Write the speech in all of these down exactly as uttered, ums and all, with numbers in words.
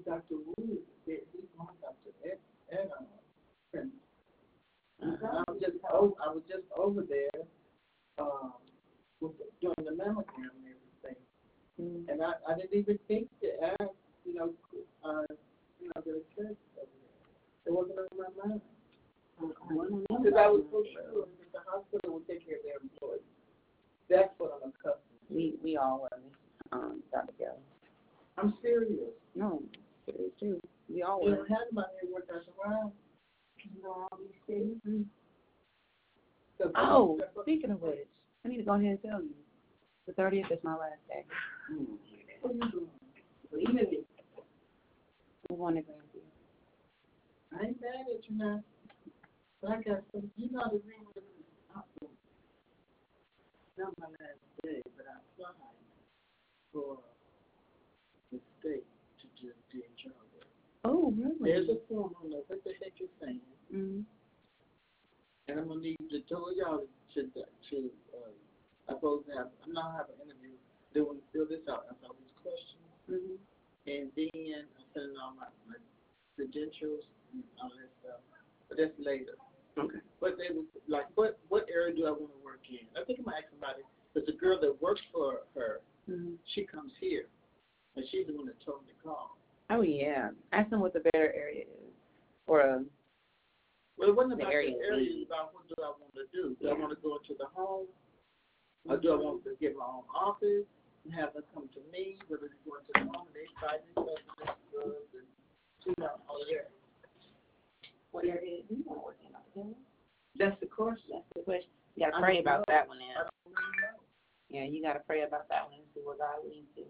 Doctor Wood, he's my doctor at at um. Uh-huh. I was just over, I was just over there um, with the, doing the mammogram and everything, mm-hmm. and I, I didn't even think to ask, you know, uh, you know, the church over there. It wasn't on my mind because I was so sure that the hospital would take care of their employees. That's what I'm accustomed to. We we all were, um, Doctor Kelly. I'm serious. No, serious too. We all were. You don't have my here work out around. You know all these things. Mm-hmm. Oh, speaking of which, I need to go ahead and tell you. The thirtieth is my last day. Mm. What are you doing? Leaving me. I'm going to Grandview. I ain't mad at you now. But I got some, you know the reason this is not my last day, but I applied for the state to do D H R work. Oh, really? There's a form on there. What the heck you're saying? Mm-hmm. And I'm going to need to tell y'all to, to uh, I'm supposed to have, I'm not have an interview. They want to fill this out, answer all these questions. Mm-hmm. And then I'm sending all my, my credentials and all that stuff. But that's later. Okay. But they was like, what what area do I want to work in? I think I might ask somebody. There's a girl that works for her. Mm-hmm. She comes here. And she's the one that told me to call. Oh, yeah. Ask them what the better area is. Or a... Well, it wasn't about the area, it was about what do I want to do. Do yeah. I want to go into the home? Or do I want to get my own office and have them come to me? Whether they go into the home and they try this stuff and you know, all of that. What area do you want to work in? That's the question. That's the question. You got to pray about know. that one now. Yeah, you got to pray about that one and see what God leads you.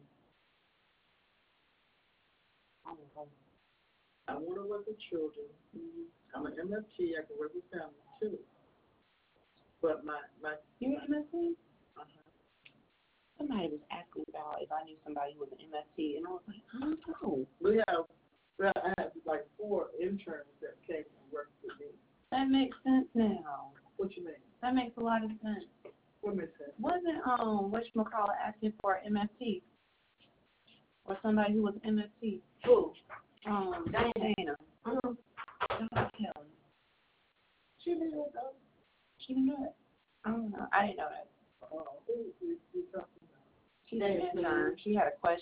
I want to work with children. Mm-hmm. I'm an M F T. I can work with families too. But my my you're an M F T? Uh huh. Somebody was asking about if I knew somebody who was an M F T, and I was like, I don't know. We have, well, I have like four interns that came and worked with me. That makes sense now. What you mean? That makes a lot of sense. What makes sense? Wasn't um whatchamacallit asking for an M F T or somebody who was an M F T? Who? Um, Dana. Uh-huh. Doctor Kelly. She didn't know that. She didn't know that. I don't know. I didn't know that. Oh, who is you talking about? She didn't know. She had a question